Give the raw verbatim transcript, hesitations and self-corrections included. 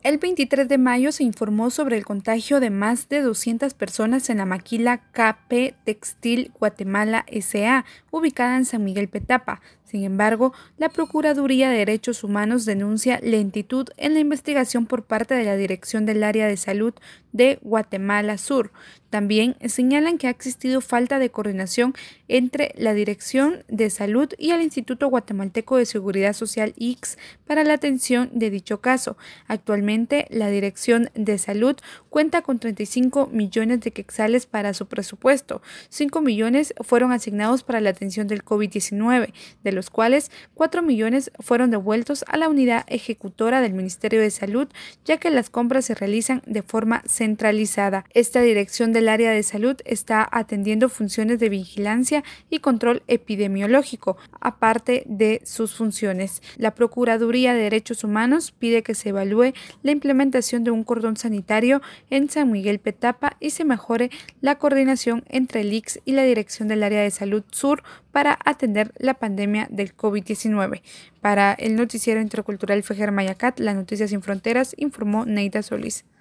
El veintitrés de mayo se informó sobre el contagio de más de doscientas personas en la maquila K P Textil Guatemala S A, ubicada en San Miguel Petapa. Sin embargo, la Procuraduría de Derechos Humanos denuncia lentitud en la investigación por parte de la Dirección del Área de Salud de Guatemala Sur. También señalan que ha existido falta de coordinación entre la Dirección de Salud y el Instituto Guatemalteco de Seguridad Social I X S para la atención de dicho caso. Actualmente, la Dirección de Salud cuenta con treinta y cinco millones de quetzales para su presupuesto. cinco millones fueron asignados para la atención del COVID diecinueve, de los cuales cuatro millones fueron devueltos a la unidad ejecutora del Ministerio de Salud, ya que las compras se realizan de forma centralizada. Esta Dirección del Área de Salud está atendiendo funciones de vigilancia y control epidemiológico, aparte de sus funciones. La Procuraduría de Derechos Humanos pide que se evalúe la implementación de un cordón sanitario en San Miguel Petapa y se mejore la coordinación entre el I X S y la Dirección del Área de Salud Sur para atender la pandemia del COVID diecinueve. Para el noticiero intercultural Fejer Mayacat, las Noticias Sin Fronteras, informó Neida Solís.